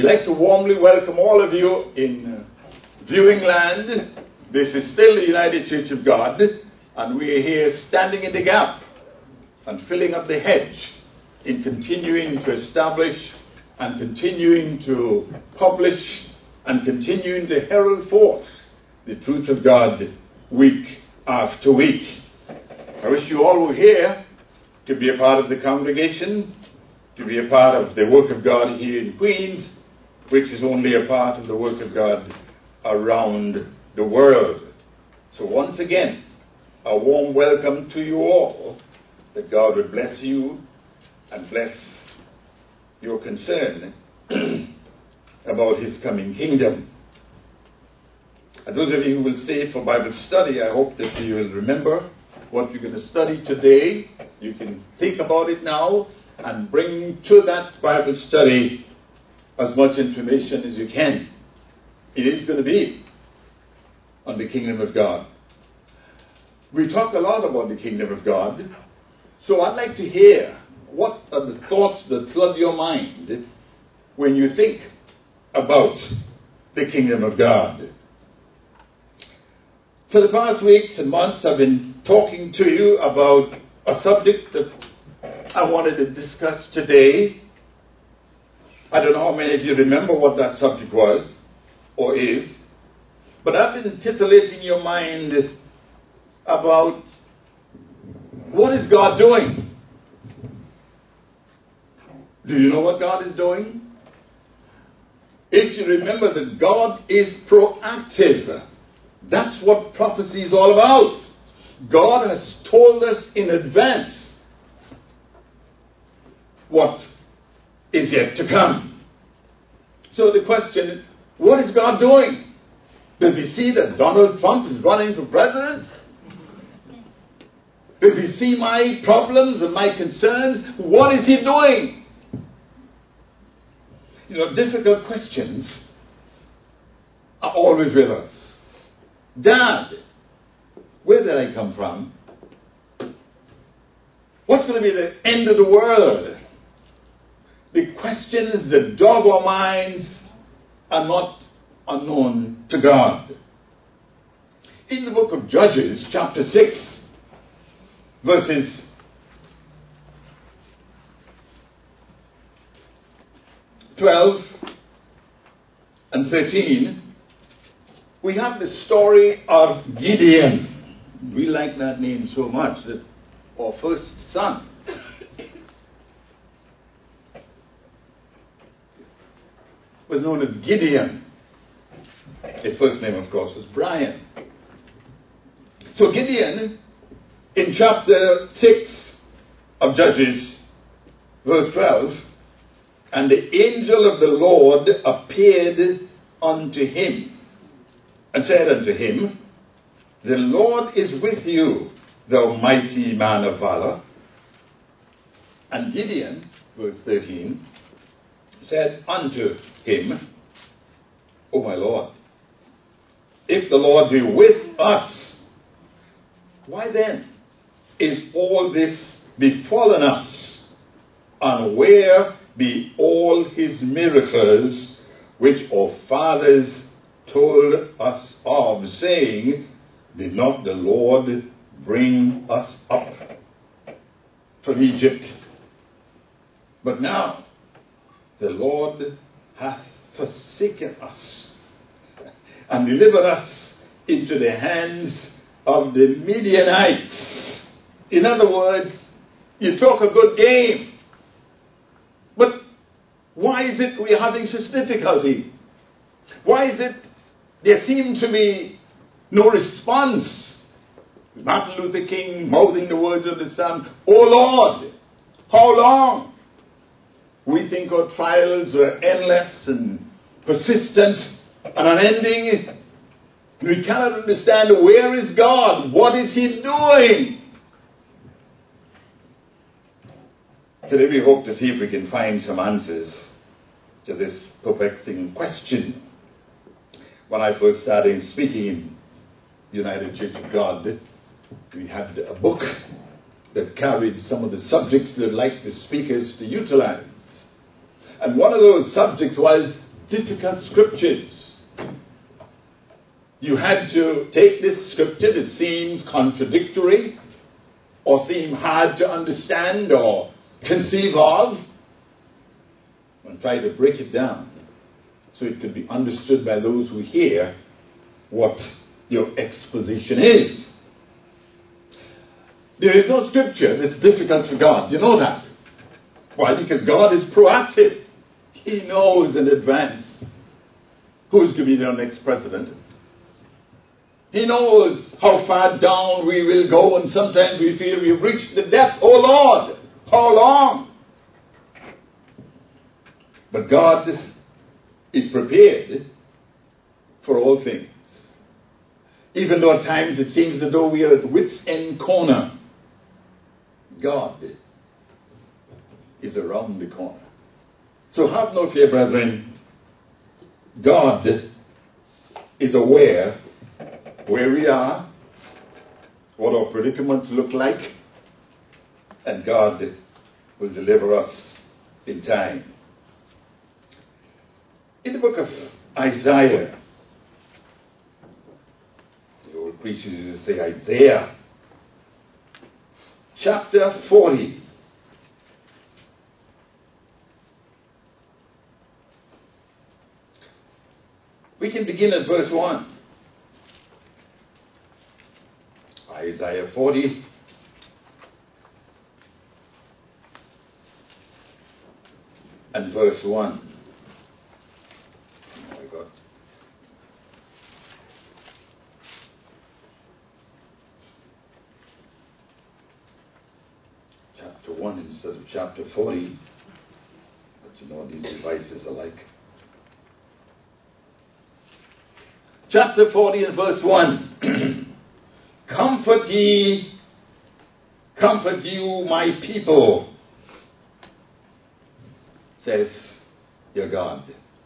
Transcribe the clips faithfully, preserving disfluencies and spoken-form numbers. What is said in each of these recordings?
like to warmly welcome all of you in viewing land. This is still the United Church of God, and we are here standing in the gap and filling up the hedge in continuing to establish and continuing to publish and continuing to herald forth the truth of God week after week. I wish you all were here to be a part of the congregation, to be a part of the work of God here in Queens, which is only a part of the work of God around the world. So once again, a warm welcome to you all, that God would bless you and bless your concern about His coming kingdom. And those of you who will stay for Bible study, I hope that you will remember what you're going to study today. You can think about it now and bring to that Bible study as much information as you can. It is going to be on the kingdom of God. We talk a lot about the kingdom of God, so I'd like to hear what are the thoughts that flood your mind when you think about the kingdom of God. For the past weeks and months, I've been talking to you about a subject that I wanted to discuss today. I don't know how many of you remember what that subject was or is, but I've been titillating your mind about what is God doing. Do you know what God is doing? If you remember that God is proactive, that's what prophecy is all about. God has told us in advance what is yet to come. So the question, what is God doing? Does He see that Donald Trump is running for president? Does He see my problems and my concerns? What is He doing? You know, difficult questions are always with us. Dad, where did I come from? What's going to be the end of the world? The questions that dog our minds are not unknown to God. In the book of Judges, chapter six, verses twelve and thirteen, we have the story of Gideon. We like that name so much, that our first son was known as Gideon. His first name, of course, was Brian. So Gideon, in chapter six of Judges, verse twelve, and the angel of the Lord appeared unto him, and said unto him, the Lord is with you, thou mighty man of valor. And Gideon, verse thirteen, said unto him, O my Lord, if the Lord be with us, why then is all this befallen us? And where be all His miracles which our fathers told us of, saying, did not the Lord bring us up from Egypt? But now the Lord hath forsaken us and delivered us into the hands of the Midianites. In other words, you talk a good game, but why is it we're having such difficulty? Why is it there seemed to be no response? Martin Luther King mouthing the words of the Psalm, O Lord, how long? We think our trials are endless and persistent and unending. And we cannot understand, where is God? What is He doing? Today we hope to see if we can find some answers to this perplexing question. When I first started speaking in United Church of God, we had a book that carried some of the subjects that I'd like the speakers to utilize. And one of those subjects was difficult scriptures. You had to take this scripture that seems contradictory or seem hard to understand or conceive of and try to break it down so it could be understood by those who hear what your exposition is. There is no scripture that's difficult for God. You know that. Why? Because God is proactive. He knows in advance who's going to be the next president. He knows how far down we will go, and sometimes we feel we've reached the depth. Oh Lord, how long? But God is prepared for all things. Even though at times it seems as though we are at wit's end corner, God is around the corner. So have no fear, brethren. God is aware where we are, what our predicaments look like, and God will deliver us in time. In the book of Isaiah, the old preachers used to say Isaiah, chapter forty. We can begin at verse one. Isaiah forty. And verse one. Oh my God. Chapter one instead of chapter forty. But you know what these devices are like. Chapter forty and verse one. Comfort ye, comfort you, my people, says your God.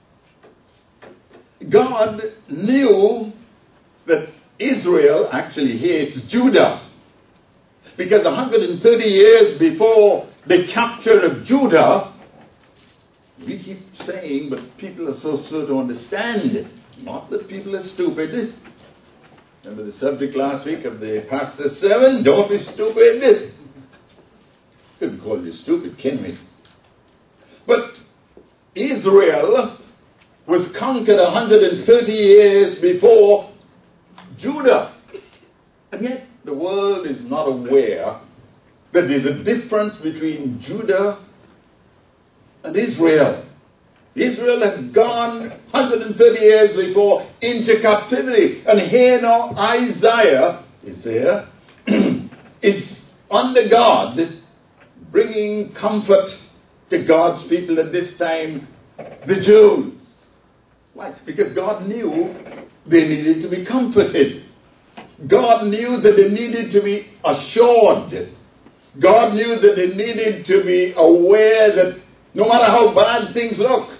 God knew that Israel actually hates Judah, because one hundred thirty years before the capture of Judah, we keep saying, but people are so slow to understand it. Not that people are stupid. Remember the subject last week of the pastor's sermon? Don't be stupid. Couldn't call you stupid, can we? But Israel was conquered one hundred thirty years before Judah. And yet the world is not aware that there's a difference between Judah and Israel. Israel had gone one hundred thirty years before into captivity. And here now Isaiah is there. It's under God, bringing comfort to God's people at this time, the Jews. Why? Because God knew they needed to be comforted. God knew that they needed to be assured. God knew that they needed to be aware that no matter how bad things look,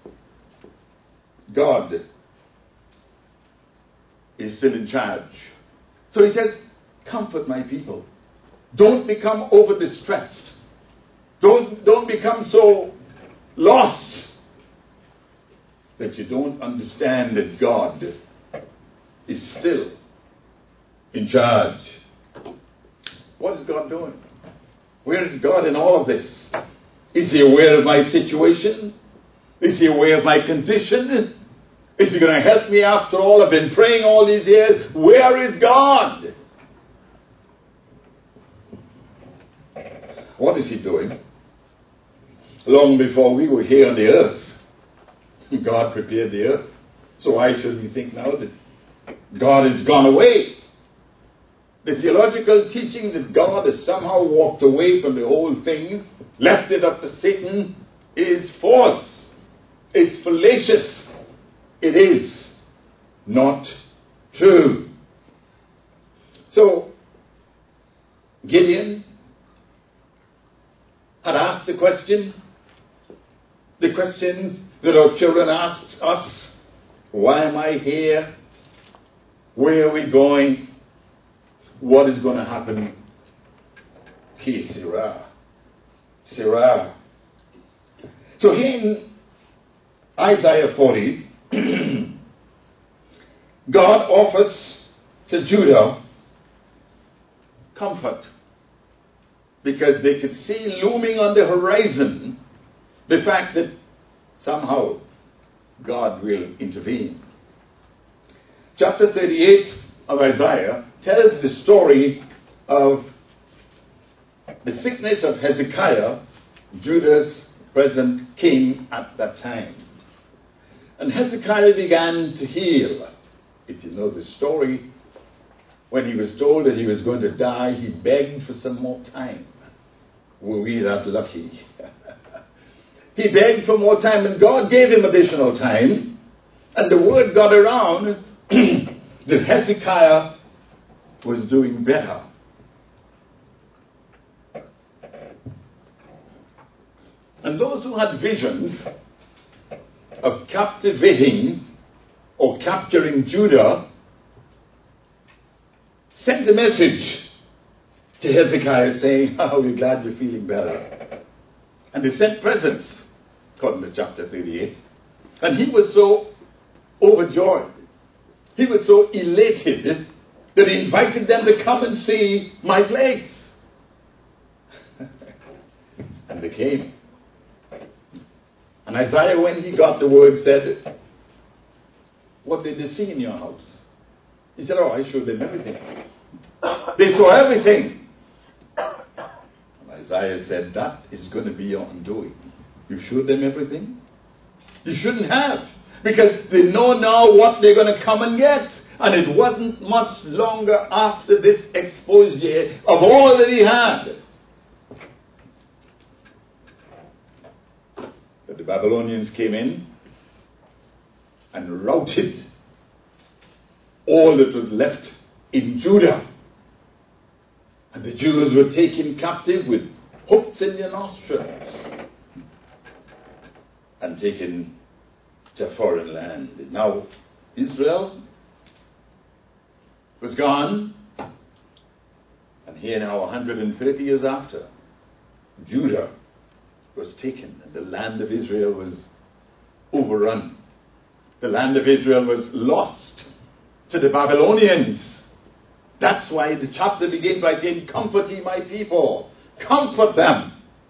God is still in charge. So he says, comfort my people. Don't become over distressed. Don't, don't become so lost that you don't understand that God is still in charge. What is God doing? Where is God in all of this? Is he aware of my situation? Is he aware of my condition? Is he going to help me after all? I've been praying all these years. Where is God? What is he doing? Long before we were here on the earth, God prepared the earth. So why should we think now that God has gone away? The theological teaching that God has somehow walked away from the whole thing, left it up to Satan, is false. It's fallacious. It is not true. So, Gideon had asked the question, the questions that our children ask us. Why am I here? Where are we going? What is going to happen? Ki Sirah. Sirah. So here in Isaiah forty, God offers to Judah comfort, because they could see looming on the horizon the fact that somehow God will intervene. Chapter thirty-eight of Isaiah tells the story of the sickness of Hezekiah, Judah's present king at that time. And Hezekiah began to heal. If you know the story, when he was told that he was going to die, he begged for some more time. Were we that lucky? He begged for more time, and God gave him additional time. And the word got around that Hezekiah was doing better. And those who had visions of captivating or capturing Judah sent a message to Hezekiah saying, "Oh, we're glad you're feeling better." And they sent presents, according to chapter thirty-eight. And he was so overjoyed, he was so elated, that he invited them to come and see my place. And they came. And Isaiah, when he got the word, said, "What did they see in your house?" He said, "Oh, I showed them everything." They saw everything. And Isaiah said, "That is going to be your undoing. You showed them everything? You shouldn't have, because they know now what they're going to come and get." And it wasn't much longer after this expose of all that he had that the Babylonians came in and routed all that was left in Judah. And the Jews were taken captive with hooks in their nostrils and taken to a foreign land. Now, Israel was gone, and here now, one hundred thirty years after, Judah was taken, and the land of Israel was overrun. The land of Israel was lost to the Babylonians. That's why the chapter begins by saying, "Comfort ye my people." Comfort them.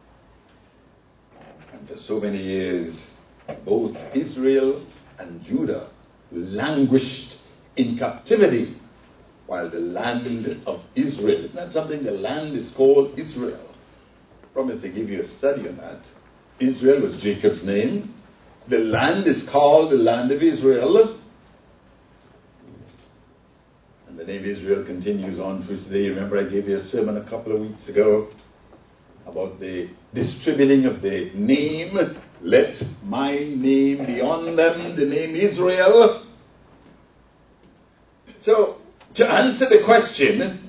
And for so many years, both Israel and Judah languished in captivity, while the land of Israel, isn't that something? The land is called Israel. I promise to give you a study on that. Israel was Jacob's name. The land is called the land of Israel. And the name Israel continues on through today. Remember, I gave you a sermon a couple of weeks ago about the distributing of the name. Let my name be on them, the name Israel. So, to answer the question,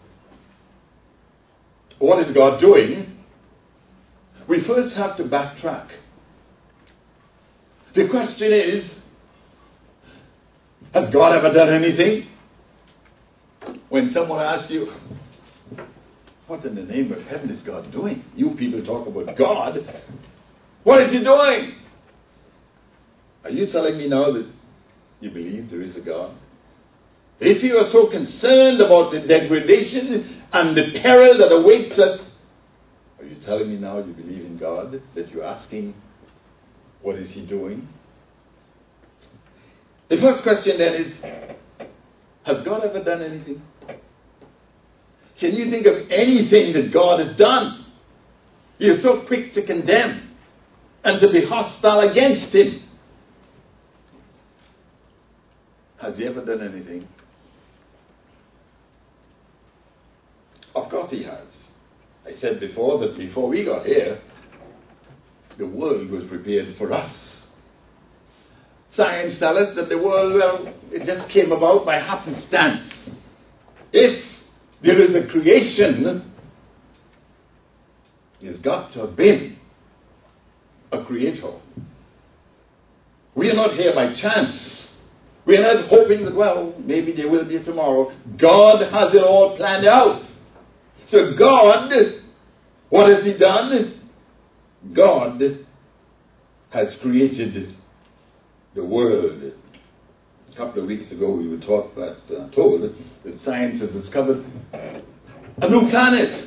what is God doing? We first have to backtrack. The question is, has God ever done anything? When someone asks you, what in the name of heaven is God doing? You people talk about God. What is he doing? Are you telling me now that you believe there is a God? If you are so concerned about the degradation and the peril that awaits us, are you telling me now you believe in God? That you're asking, what is he doing? The first question then is, has God ever done anything? Can you think of anything that God has done? You're so quick to condemn and to be hostile against him. Has he ever done anything? Of course he has. I said before that before we got here, the world was prepared for us. Science tells us that the world, well, it just came about by happenstance. If there is a creation, there's got to have been a creator. We are not here by chance. We are not hoping that, well, maybe there will be tomorrow. God has it all planned out. So God, what has he done? God has created the world. A couple of weeks ago we were taught that, uh, told that science has discovered a new planet.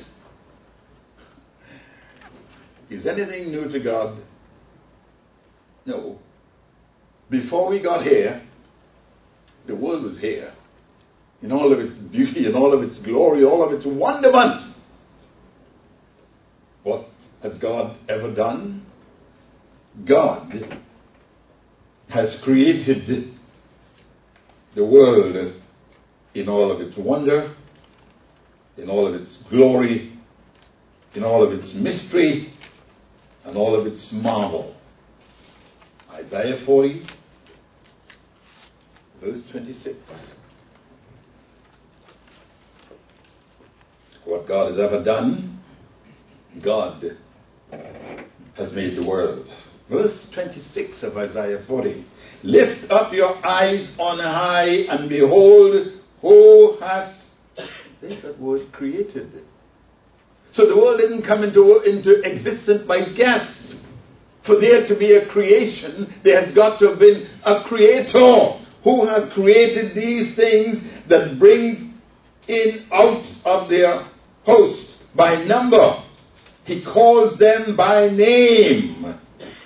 Is anything new to God? No. Before we got here, the world was here. In all of its beauty, in all of its glory, all of its wonderment. What has God ever done? God has created the world in all of its wonder, in all of its glory, in all of its mystery, and all of its marvel. Isaiah forty, verse twenty-six. What God has ever done, God has made the world. Verse twenty-six of Isaiah forty. Lift up your eyes on high and behold who hath, there's that word, created. So the world didn't come into, into existence by guess. For there to be a creation, there has got to have been a creator who have created these things that bring in out of their host by number. He calls them by name.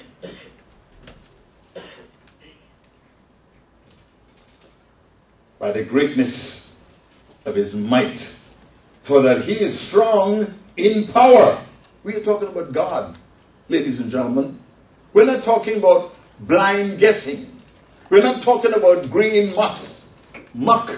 By the greatness of his might. For that he is strong in power. We are talking about God, ladies and gentlemen. We're not talking about blind guessing. We're not talking about green musk, muck.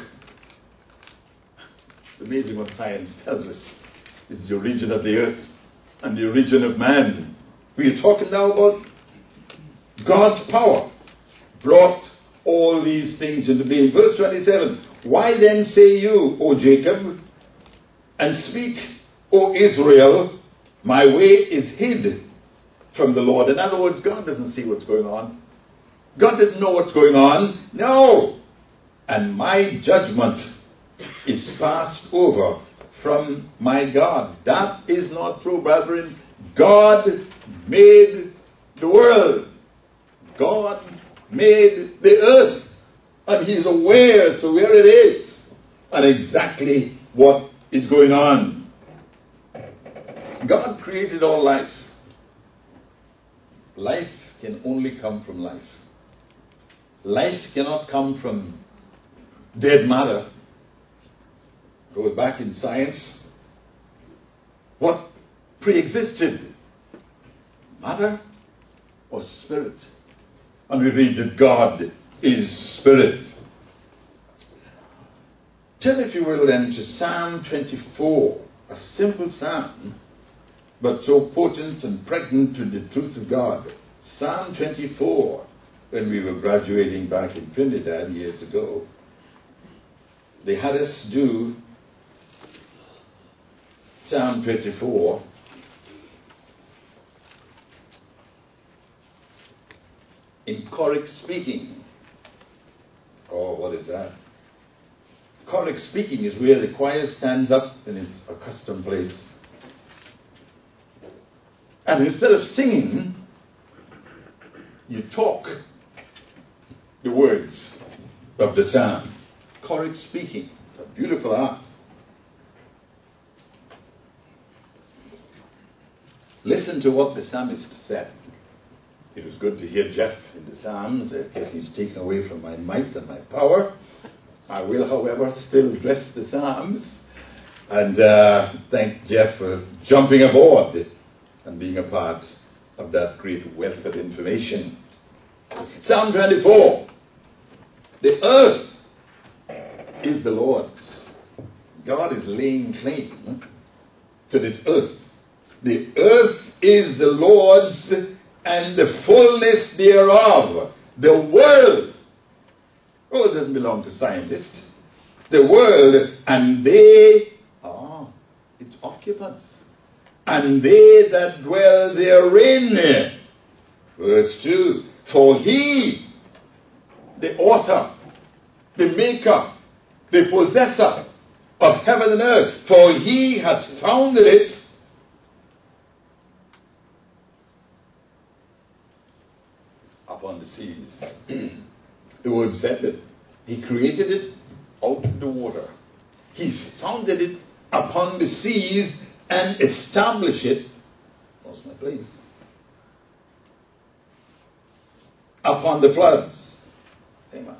It's amazing what science tells us. It's the origin of the earth and the origin of man. We are talking now about God's power brought all these things into being. Verse twenty-seven. Why then say you, O Jacob, and speak, O Israel, my way is hid from the Lord. In other words, God doesn't see what's going on. God doesn't know what's going on. No. And my judgment is passed over from my God. That is not true, brethren. God made the world. God made the earth. And He is aware as to where it is and exactly what is going on. God created all life. Life can only come from life. Life cannot come from dead matter. Go back in science. What pre-existed? Matter or spirit? And we read that God is spirit. Turn, if you will, then to Psalm twenty-four. A simple psalm, but so potent and pregnant with the truth of God. Psalm twenty-four. When we were graduating back in Trinidad years ago, they had us do Psalm twenty-four. In choric speaking. Oh, what is that? Choric speaking is where the choir stands up in its accustomed place. And instead of singing, you talk the words of the psalm. Choric speaking. It's a beautiful art. Listen to what the psalmist said. It was good to hear Jeff in the Psalms. I guess he's taken away from my might and my power. I will, however, still address the Psalms. And uh, thank Jeff for jumping aboard and being a part of that great wealth of information. Psalm twenty-four. The earth is the Lord's. God is laying claim to this earth. The earth is the Lord's and the fullness thereof. The world. Oh, it doesn't belong to scientists. The world, and they are its occupants. And they that dwell therein. Verse two. For He, the author, the maker, the possessor of heaven and earth, for He hath founded it upon the seas. The word said it. He created it out of the water. He's founded it upon the seas and established it. Lost my place. Upon the floods. Amen.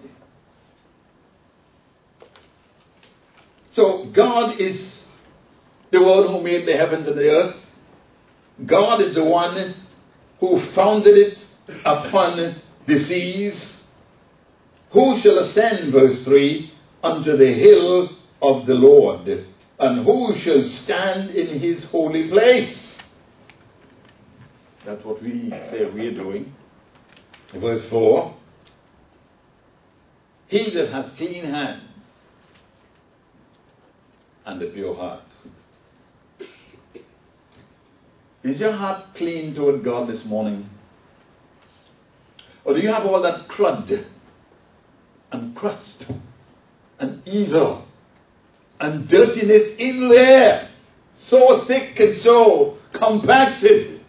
So God is the one who made the heavens and the earth. God is the one who founded it upon the seas. Who shall ascend, verse three, unto the hill of the Lord? And who shall stand in his holy place? That's what we say we are doing. Verse four. He that hath clean hands and a pure heart. Is your heart clean toward God this morning? Or do you have all that crud and crust and evil and dirtiness in there, so thick and so compacted,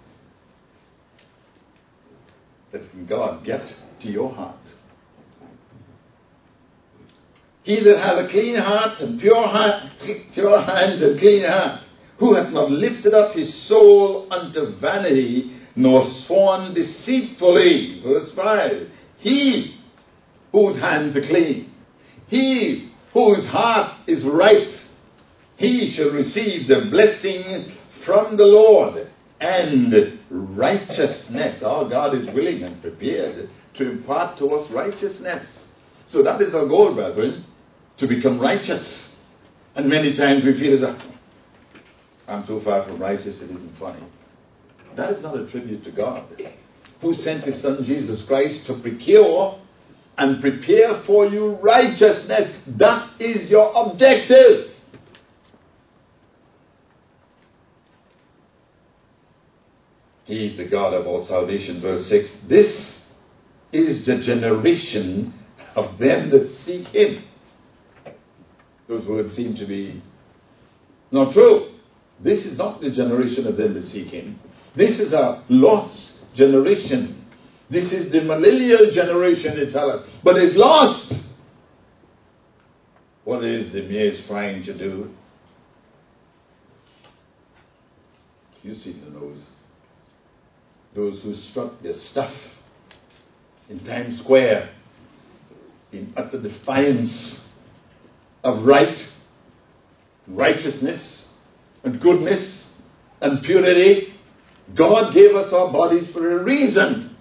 that can God get to your heart? He that hath a clean heart and pure heart, pure hands and clean heart, who hath not lifted up his soul unto vanity, nor sworn deceitfully. Verse five. He whose hands are clean, he whose heart is right, he shall receive the blessing from the Lord and righteousness. Our God is willing and prepared to impart to us righteousness. So that is our goal, brethren, to become righteous. And many times we feel as though, I'm so far from righteous, it isn't funny. That is not a tribute to God, who sent his Son Jesus Christ to procure and prepare for you righteousness. That is your objective. He is the God of all salvation. Verse six. This is the generation of them that seek him. Those words seem to be not true. This is not the generation of them that seek him. This is a lost generation. This is the millennial generation, they tell us. But it's lost. What is the maze trying to do? You see the nose. Those who struck their stuff in Times Square in utter defiance of right, righteousness, and goodness, and purity. God gave us our bodies for a reason.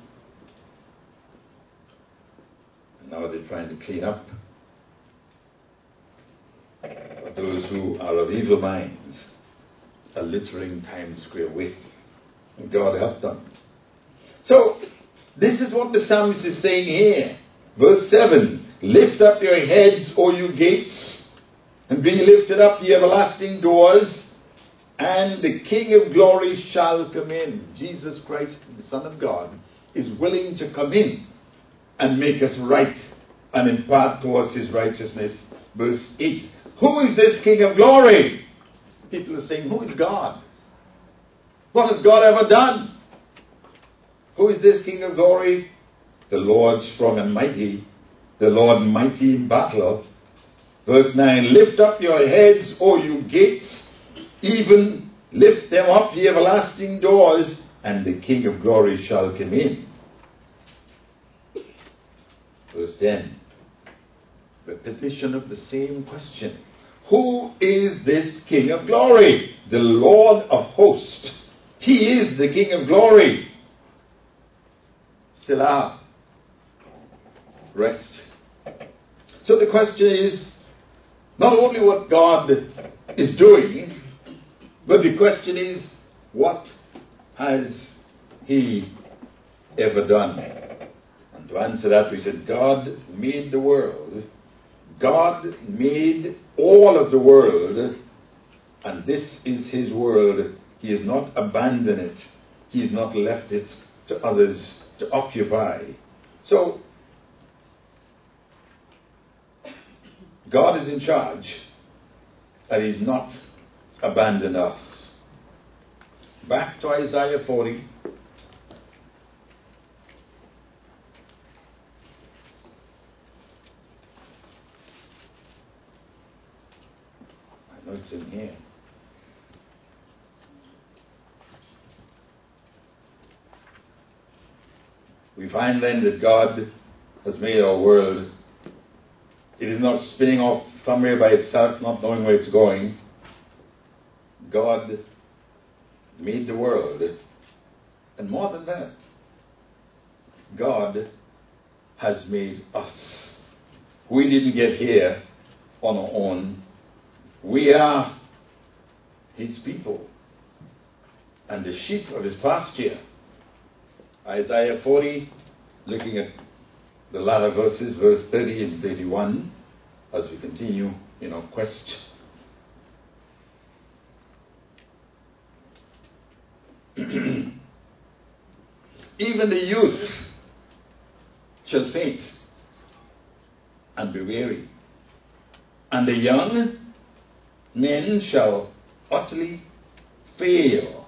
And now they're trying to clean up. But those who are of evil minds are littering Times Square with. And God help them. So, this is what the psalmist is saying here. Verse seven. Lift up your heads, O you gates, and be lifted up the everlasting doors, and the King of glory shall come in. Jesus Christ, the Son of God, is willing to come in and make us right and impart to us his righteousness. Verse eight. Who is this King of glory? People are saying, who is God? What has God ever done? Who is this King of glory? The Lord strong and mighty, the Lord mighty in battle. Verse nine. Lift up your heads, O you gates, even lift them up, ye everlasting doors, and the King of glory shall come in. Verse ten. Repetition of the same question. Who is this King of glory? The Lord of hosts. He is the King of glory. Selah. Rest. So the question is not only what God is doing, but the question is, what has he ever done? And to answer that, we said, God made the world. God made all of the world, and this is his world. He has not abandoned it. He has not left it to others to occupy. So, God is in charge, and he's not abandoned us. Back to Isaiah forty. No, it's in here. We find then that God has made our world. It is not spinning off somewhere by itself, not knowing where it's going. God made the world. And more than that, God has made us. We didn't get here on our own. We are His people and the sheep of His pasture. Isaiah forty, looking at the latter verses, verse thirty and thirty-one, as we continue in our quest. Even the youth shall faint and be weary, and the young men shall utterly fail.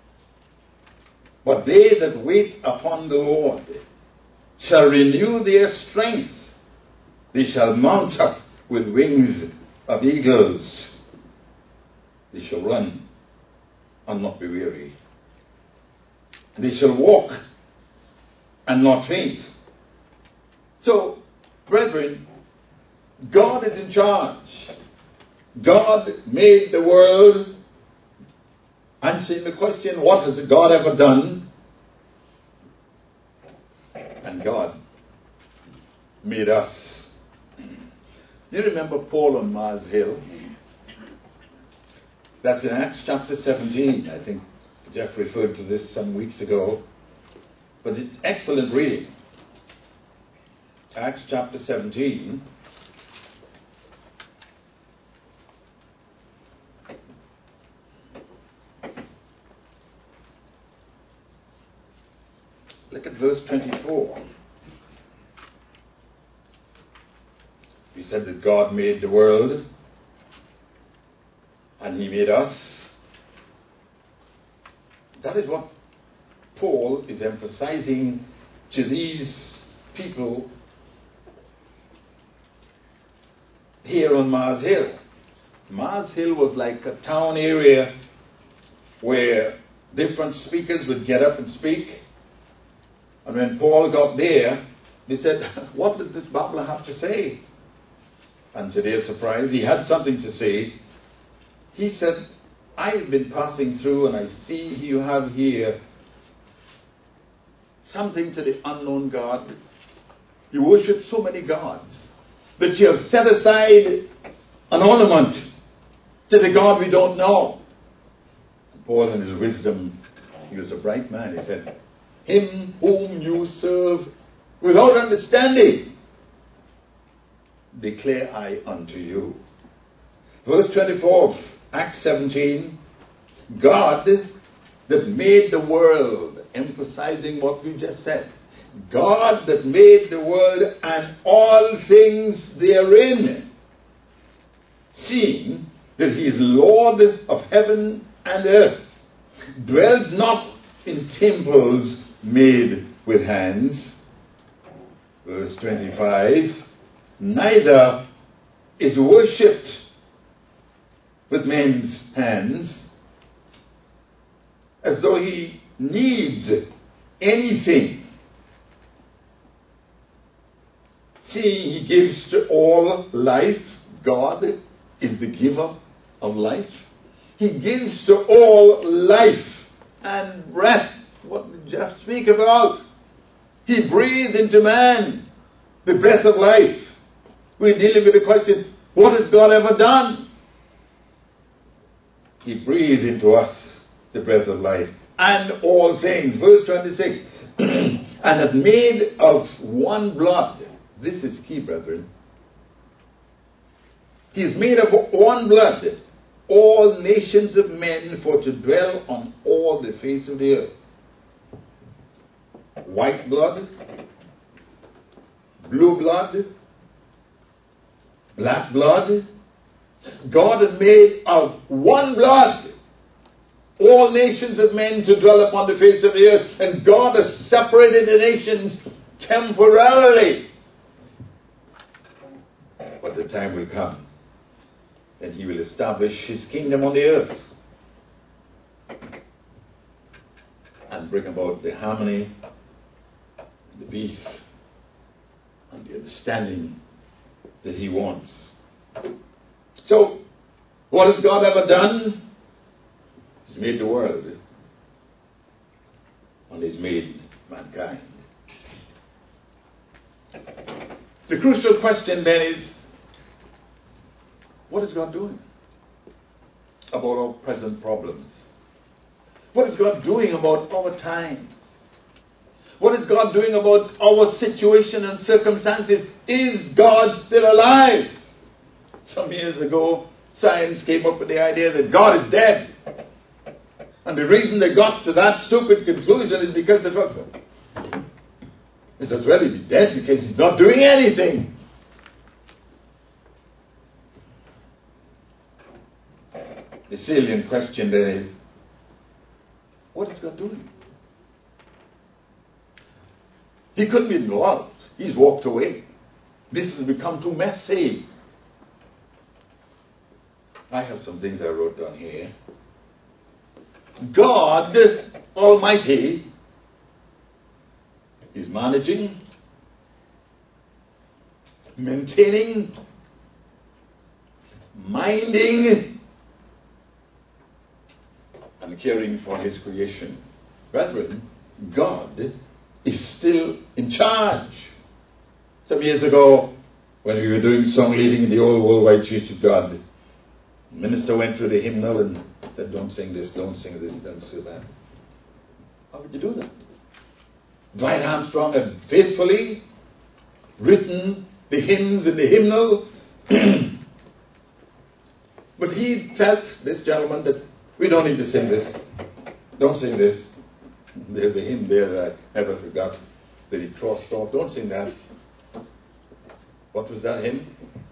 But they that wait upon the Lord shall renew their strength. They shall mount up with wings of eagles. They shall run and not be weary. They shall walk and not faint. So, brethren, God is in charge. God made the world. Answering the question, what has God ever done? And God made us. You remember Paul on Mars Hill? That's in Acts chapter seventeen. I think Jeff referred to this some weeks ago. But it's excellent reading. Acts chapter seventeen. Look at verse twenty-four. We said that God made the world and He made us. That is what Paul is emphasizing to these people here on Mars Hill. Mars Hill was like a town area where different speakers would get up and speak. And when Paul got there, they said, what does this babbler have to say? And to their surprise, he had something to say. He said, I've been passing through and I see you have here something to the unknown God. You worship so many gods that you have set aside an ornament to the God we don't know. Paul in his wisdom, he was a bright man, he said, Him whom you serve without understanding, declare I unto you. Verse twenty-four, Acts seventeen, God that made the world, emphasizing what we just said, God that made the world and all things therein, seeing that He is Lord of heaven and earth, dwells not in temples made with hands. Verse twenty-five, neither is worshipped with men's hands, as though He needs anything, seeing He gives to all life. God is the giver of life. He gives to all life and breath. What did Jeff speak about? He breathed into man the breath of life. We're dealing with the question, what has God ever done? He breathed into us the breath of life and all things. Verse twenty-six, and hath made of one blood. This is key, brethren. He is made of one blood all nations of men for to dwell on all the face of the earth. White blood, blue blood, black blood. God had made of one blood all nations of men to dwell upon the face of the earth. And God has separated the nations temporarily. But the time will come and he will establish his kingdom on the earth and bring about the harmony, the peace, and the understanding that he wants. So, what has God ever done? He's made the world, and he's made mankind. The crucial question then is, what is God doing about our present problems? What is God doing about our times? What is God doing about our situation and circumstances? Is God still alive? Some years ago, science came up with the idea that God is dead. And the reason they got to that stupid conclusion is because they thought, he says, well, he'd be dead because he's not doing anything. The salient question then is, what is God doing? He couldn't be involved. He's walked away. This has become too messy. I have some things I wrote down here. God Almighty is managing, maintaining, minding, and caring for his creation. Brethren, God is still in charge. Some years ago, when we were doing song leading in the old Worldwide Church of God, the minister went through the hymnal and said, don't sing this, don't sing this, don't sing that. How would you do that? Dwight Armstrong had faithfully written the hymns in the hymnal, but he felt, this gentleman, that we don't need to sing this. Don't sing this. There's a hymn there that I never forgot that he crossed off. Don't sing that. What was that hymn?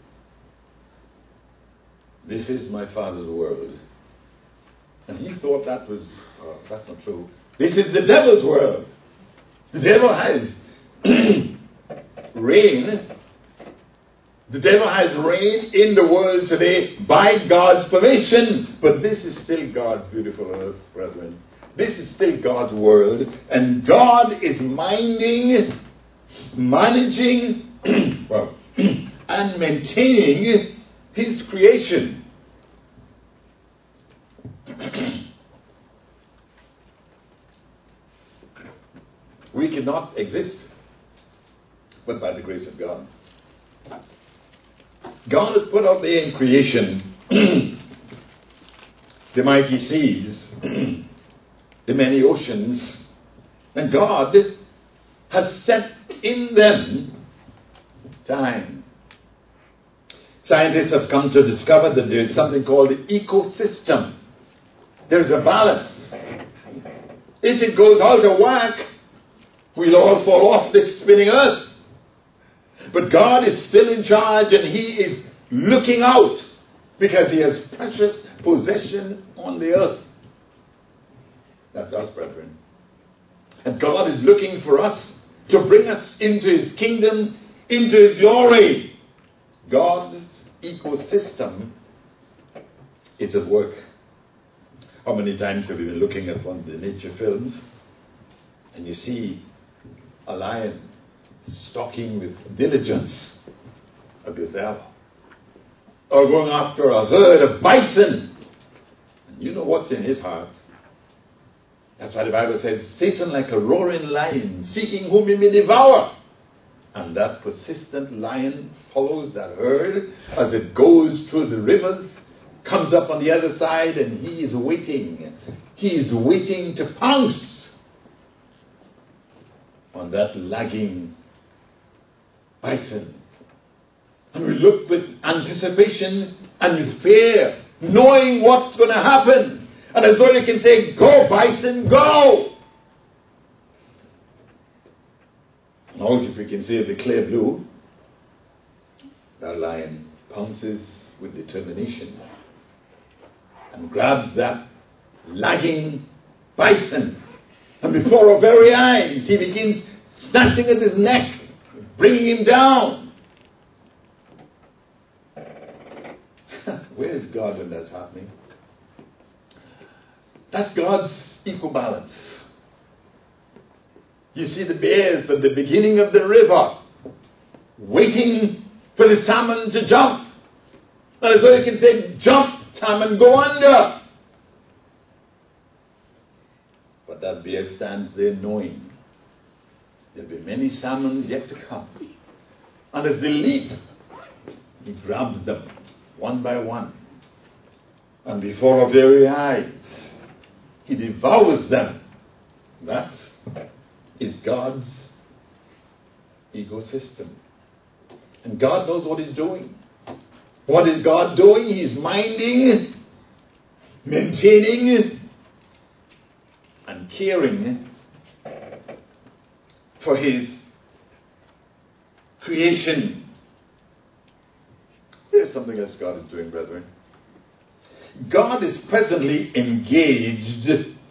This is my Father's world. And he thought that was, oh, that's not true. This is the devil's world. The devil has reign. The devil has reign in the world today by God's permission. But this is still God's beautiful earth, brethren. This is still God's world. And God is minding, managing, well, and maintaining his creation. We cannot exist but by the grace of God. God has put out there in creation the mighty seas, the many oceans, and God has set in them time. Scientists have come to discover that there is something called the ecosystem. There is a balance. If it goes out of whack, we'll all fall off this spinning earth. But God is still in charge, and he is looking out because he has precious possession on the earth. That's us, brethren. And God is looking for us to bring us into his kingdom, into his glory. God's ecosystem is at work. How many times have you been looking at one of the nature films and you see a lion stalking with diligence a gazelle, or going after a herd of bison, and you know what's in his heart? That's why the Bible says, Satan like a roaring lion, seeking whom he may devour. And that persistent lion follows that herd as it goes through the rivers, comes up on the other side, and he is waiting. He is waiting to pounce on that lagging bison. And we look with anticipation and with fear, knowing what's going to happen. And as though you can say, go bison, go! Now if we can say the clear blue, that lion pounces with determination and grabs that lagging bison. And before our very eyes, he begins snatching at his neck, bringing him down. Where is Praise God when that's happening. That's God's equal balance. You see the bears at the beginning of the river waiting for the salmon to jump. And so you can say, jump, salmon, go under. But that bear stands there knowing there'll be many salmon yet to come. And as they leap, he grabs them one by one. And before our very eyes, he devours them. That is God's ecosystem. And God knows what he's doing. What is God doing? He's minding, maintaining, and caring for his creation. Here's something else God is doing, brethren. God is presently engaged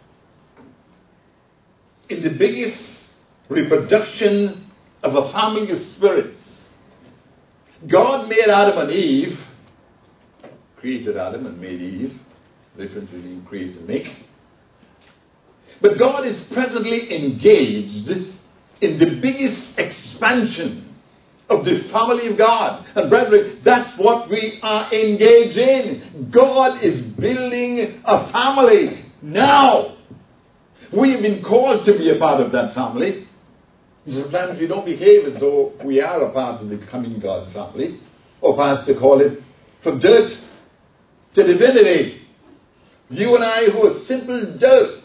in the biggest reproduction of a family of spirits. God made Adam and Eve, created Adam and made Eve, different between create and make. But God is presently engaged in the biggest expansion of the family of God. And brethren, that's what we are engaged in. God is building a family now. We have been called to be a part of that family. Sometimes we don't behave as though we are a part of the coming God family. Or perhaps to call it from dirt to divinity. You and I who are simple dirt.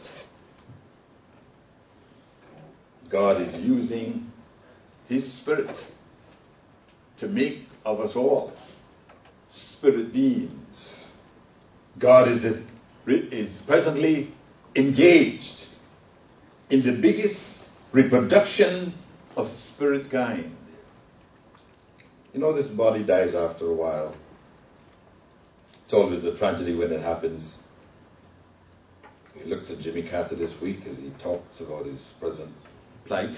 God is using his Spirit to make of us all spirit beings. God is, is presently engaged in the biggest reproduction of spirit kind. You know, this body dies after a while. It's always a tragedy when it happens. We looked at Jimmy Carter this week as he talks about his present plight.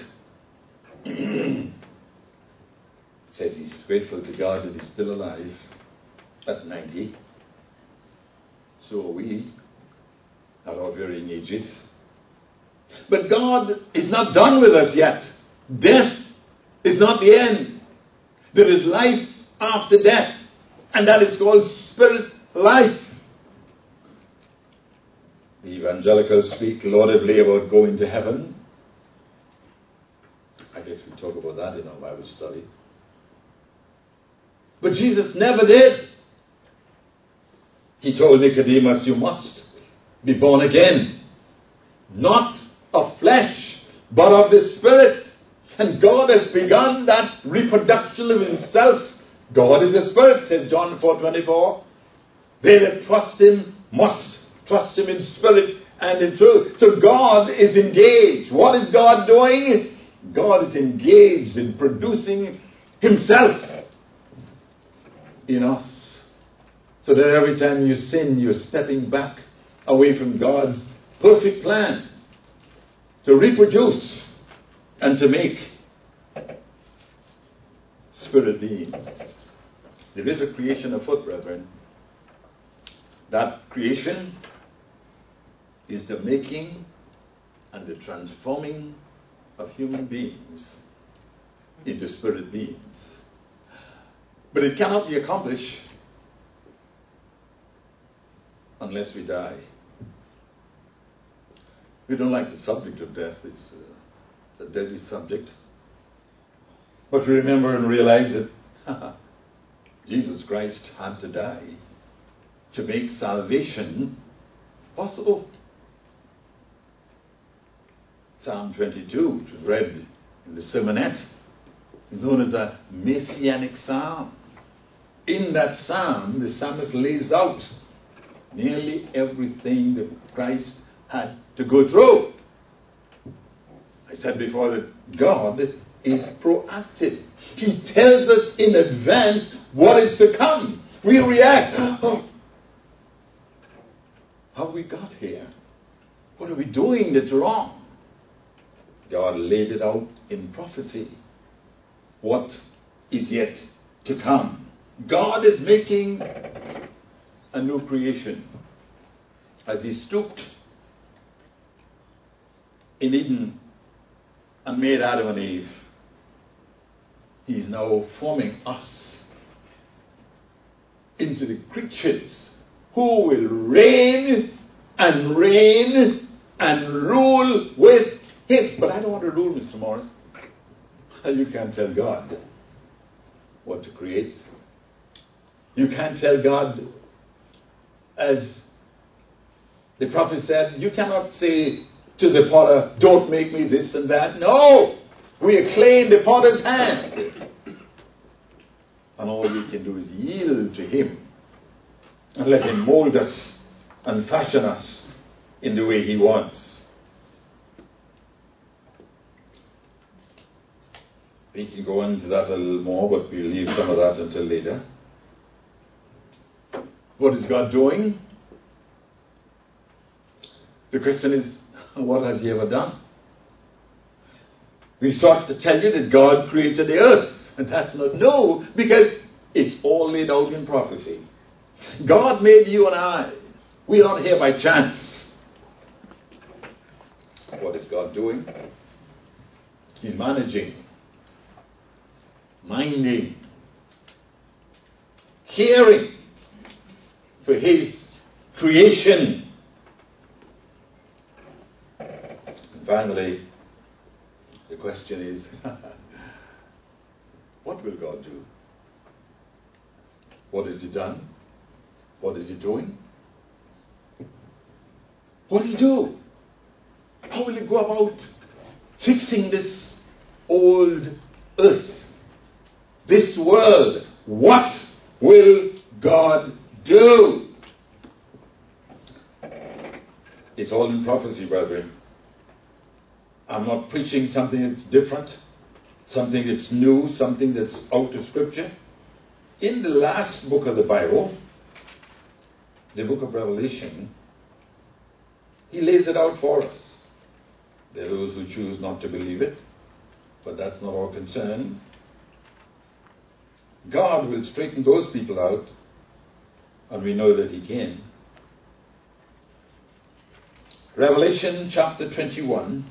Said he's grateful to God that he's still alive at ninety. So are we, at our varying ages. But God is not done with us yet. Death is not the end. There is life after death. And that is called spirit life. The evangelicals speak laudably about going to heaven. I guess we talk about that in our Bible study. But Jesus never did. He told Nicodemus, you must be born again. Not of flesh, but of the Spirit. And God has begun that reproduction of himself. God is a Spirit, says John four twenty-four. They that trust him must trust him in spirit and in truth. So God is engaged. What is God doing? God is engaged in producing himself in us. So that every time you sin, you're stepping back away from God's perfect plan to reproduce and to make spirit beings. There is a creation afoot, brethren. That creation is the making and the transforming of human beings into spirit beings. But it cannot be accomplished unless we die. We don't like the subject of death. It's a, it's a deadly subject. But we remember and realize that Jesus Christ had to die to make salvation possible. Psalm twenty-two, which was read in the sermonette, is known as a messianic psalm. In that psalm, the psalmist lays out nearly everything that Christ had to go through. I said before that God is proactive. He tells us in advance what is to come. We react. Oh, how have we got here? What are we doing that's wrong? God laid it out in prophecy. What is yet to come? God is making a new creation. As he stooped in Eden and made Adam and Eve, he's now forming us into the creatures who will reign and reign and rule with him. But I don't want to rule, Mister Morris. You can't tell God what to create. You can't tell God, as the prophet said, you cannot say to the potter, don't make me this and that. No! We are clay in the potter's hand. And all we can do is yield to him and let him mold us and fashion us in the way he wants. We can go into that a little more, but we'll leave some of that until later. What is God doing? The question is, what has he ever done? We sought to tell you that God created the earth. And that's not no, because it's all laid out in prophecy. God made you and I. We are not here by chance. What is God doing? He's managing, minding, caring for his creation. And finally, the question is, what will God do? What has he done? What is he doing? What will he do? How will he go about fixing this old earth, this world? What will God do? It's all in prophecy, brethren. I'm not preaching something that's different, something that's new, something that's out of Scripture. In the last book of the Bible, the book of Revelation, he lays it out for us. There are those who choose not to believe it, but that's not our concern. God will straighten those people out, and we know that he can. Revelation chapter twenty-one.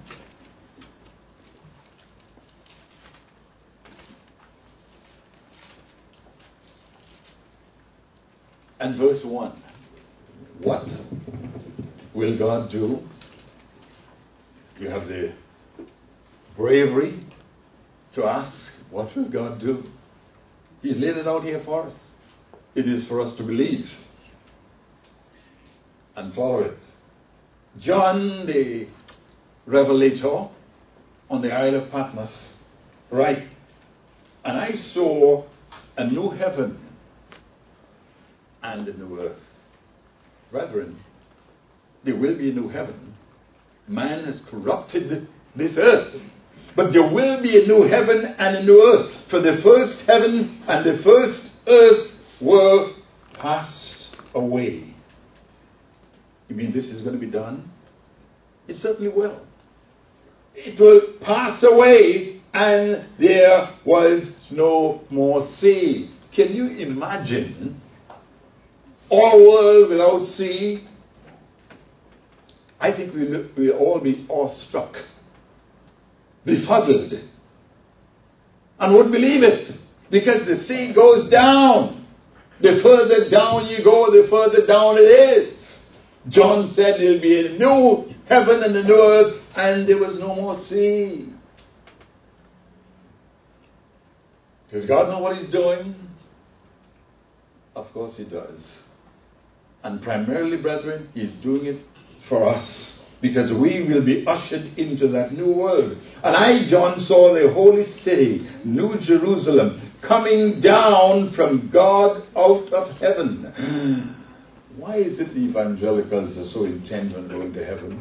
And verse one. What will God do? You have the bravery to ask, what will God do? He's laid it out here for us. It is for us to believe and follow it. John the Revelator on the Isle of Patmos, right? And I saw a new heaven and a new earth. Brethren, there will be a new heaven. Man has corrupted this earth. But there will be a new heaven and a new earth. For the first heaven and the first earth were passed away. You mean this is going to be done? It certainly will. It will pass away, and there was no more sea. Can you imagine our world without sea? I think we'll, we'll all be awestruck, befuddled, and would believe it, because the sea goes down. The further down you go, the further down it is. John said there'll be a new heaven and a new earth, and there was no more sea. Does God know what he's doing? Of course he does. And primarily, brethren, he's doing it for us, because we will be ushered into that new world. And I, John, saw the holy city, New Jerusalem, coming down from God out of heaven. Why is it the evangelicals are so intent on going to heaven?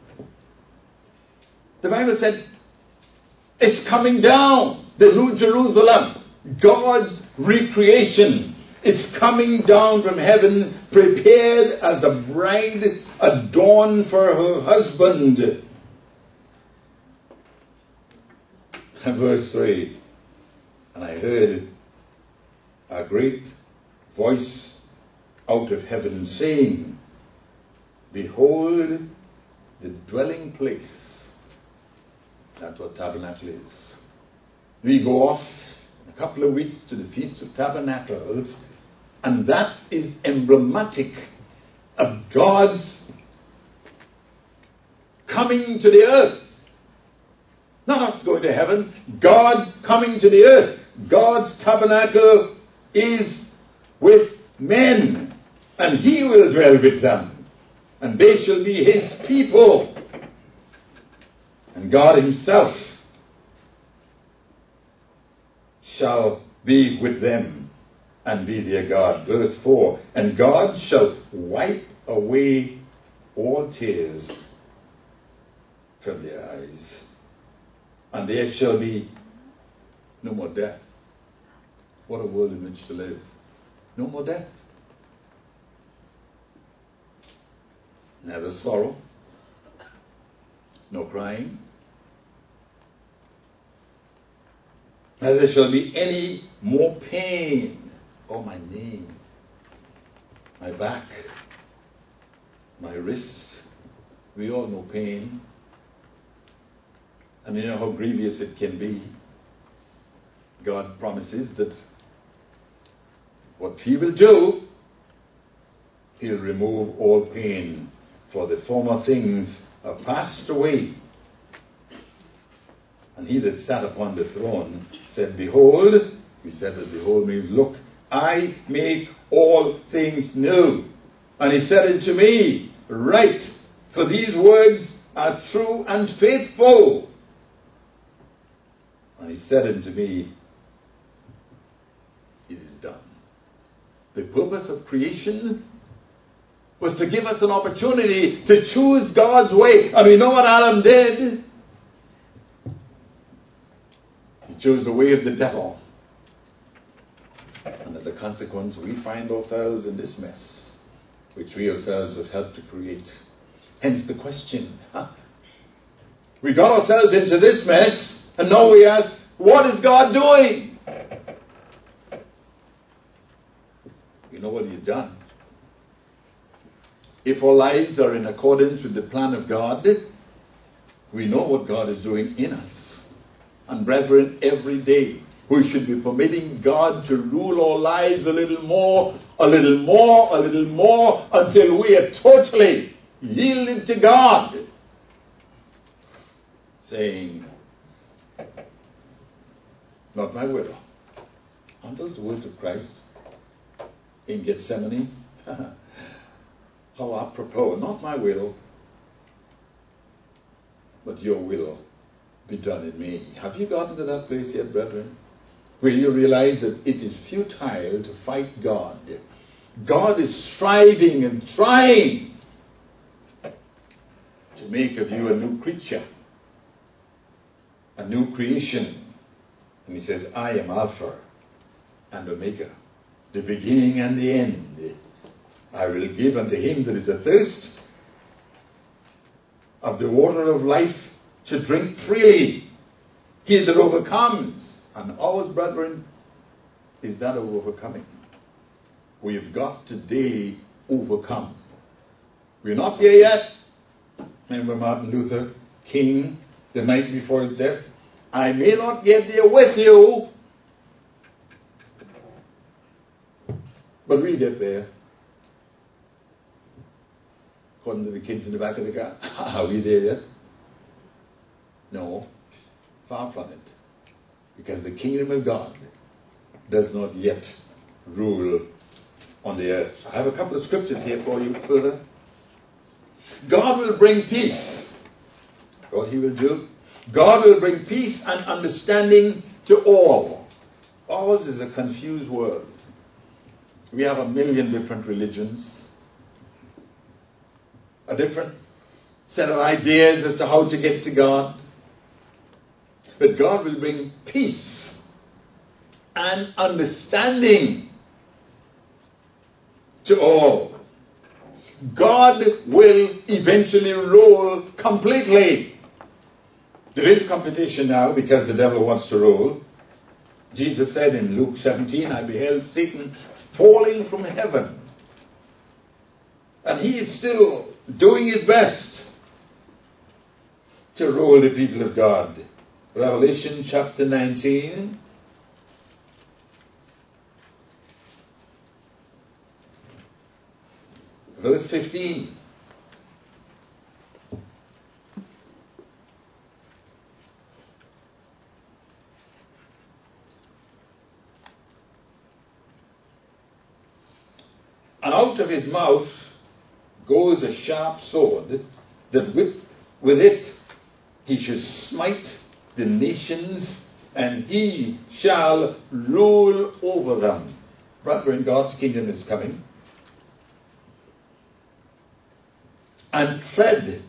The Bible said, it's coming down, the New Jerusalem, God's recreation. It's coming down from heaven, prepared as a bride adorned for her husband. And verse three. And I heard a great voice out of heaven, saying, behold, the dwelling place. That's what tabernacle is. We go off in a couple of weeks to the Feast of Tabernacles, and that is emblematic of God's coming to the earth. Not us going to heaven, God coming to the earth. God's tabernacle is with men, and he will dwell with them, and they shall be his people. And God himself shall be with them and be their God. Verse four, and God shall wipe away all tears from their eyes, and there shall be no more death. What a world in which to live. No more death. Neither sorrow, no crying. Neither shall be any more pain. Oh, my knee, my back, my wrist. We all know pain. And you know how grievous it can be. God promises that what he will do, he'll remove all pain, for the former things are passed away. And he that sat upon the throne said, behold, we said that behold means look, I make all things new. And he said unto me, write, for these words are true and faithful. And he said unto me, it is done. The purpose of creation was to give us an opportunity to choose God's way. And we know what Adam did. He chose the way of the devil. And as a consequence, we find ourselves in this mess, which we ourselves have helped to create. Hence the question. Huh? We got ourselves into this mess, and now we ask, what is God doing? You know what he's done. If our lives are in accordance with the plan of God, we know what God is doing in us. And brethren, every day we should be permitting God to rule our lives a little more, a little more, a little more, until we are totally yielded to God. Saying, not my will. Aren't those the words of Christ in Gethsemane? How apropos, not my will, but your will be done in me. Have you gotten to that place yet, brethren? Where you realize that it is futile to fight God. God is striving and trying to make of you a new creature, a new creation. And he says, I am Alpha and Omega, the beginning and the end. I will give unto him that is athirst of the water of life to drink freely. He that overcomes. And ours, brethren, is that of overcoming. We have got today overcome. We're not there yet. Remember Martin Luther King, the night before his death? I may not get there with you, but we'll get there. According to the kids in the back of the car. Are we there yet? No. Far from it. Because the kingdom of God does not yet rule on the earth. I have a couple of scriptures here for you further. God will bring peace. What he will do? God will bring peace and understanding to all. Ours is a confused world. We have a million different religions. A different set of ideas as to how to get to God. But God will bring peace and understanding to all. God will eventually rule completely. There is competition now because the devil wants to rule. Jesus said in Luke seventeen, I beheld Satan falling from heaven And he is still doing his best to rule the people of God. Revelation chapter nineteen. Verse fifteen. And out of his mouth goes a sharp sword, that with, with it he should smite the nations, and he shall rule over them. Brethren, God's kingdom is coming. And tread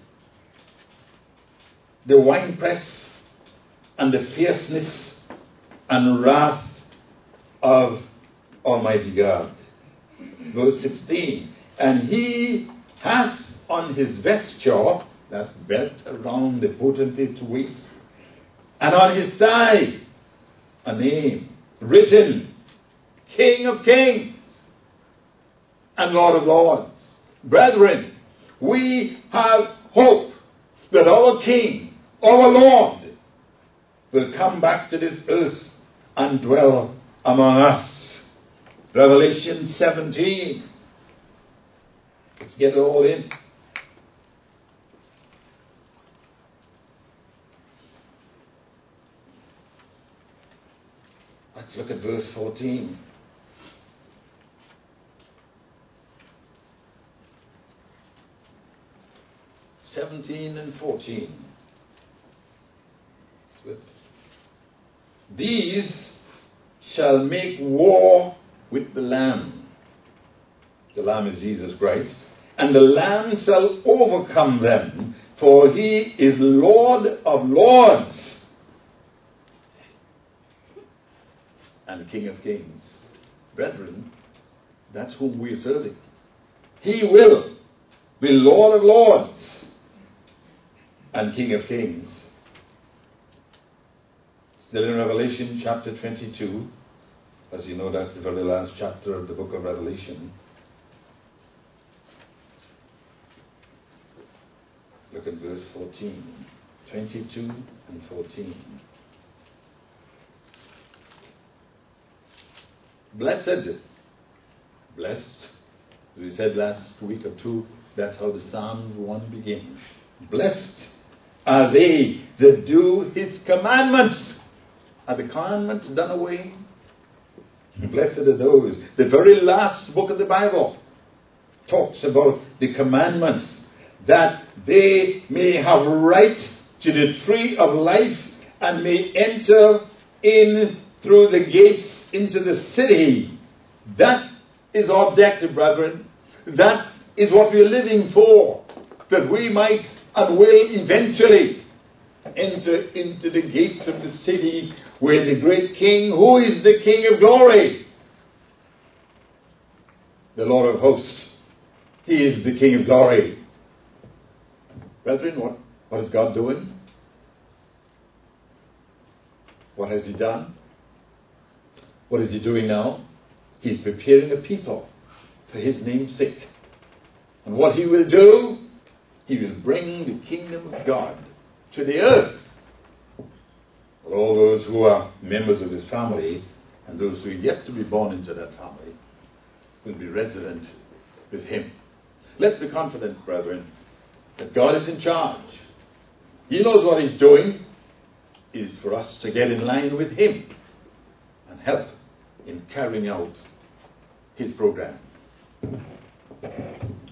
the winepress and the fierceness and wrath of Almighty God. Verse sixteen. And he hath on his vesture, that belt around the potentate's waist, and on his thigh a name written, King of Kings and Lord of Lords. Brethren, we have hope that our King, our Lord, will come back to this earth and dwell among us. Revelation seventeen. Let's get it all in. Let's look at verse fourteen. seventeen and fourteen. These shall make war with the Lamb. The Lamb is Jesus Christ. And the Lamb shall overcome them, for he is Lord of lords and King of kings. Brethren, that's whom we are serving. He will be Lord of lords and King of kings. Still in Revelation chapter twenty-two. As you know, that's the very last chapter of the book of Revelation. Look at verse fourteen. twenty-two and fourteen. Blessed, blessed, as we said last week or two, that's how the Psalm one begins. Blessed are they that do his commandments. Are the commandments done away? Blessed are those. The very last book of the Bible talks about the commandments, that they may have right to the tree of life and may enter in through the gates into the city. That is our objective, brethren. That is what we're living for, that we might and will eventually enter into the gates of the city where the great King, who is the King of glory, the Lord of hosts, he is the King of glory. Brethren, what, what is God doing? What has he done? What is he doing now? He's preparing a people for his name's sake. And what he will do, he will bring the kingdom of God to the earth. For all those who are members of his family and those who are yet to be born into that family will be resident with him. Let's be confident, brethren, that God is in charge. He knows what he's doing. It is for us to get in line with him and help in carrying out his program.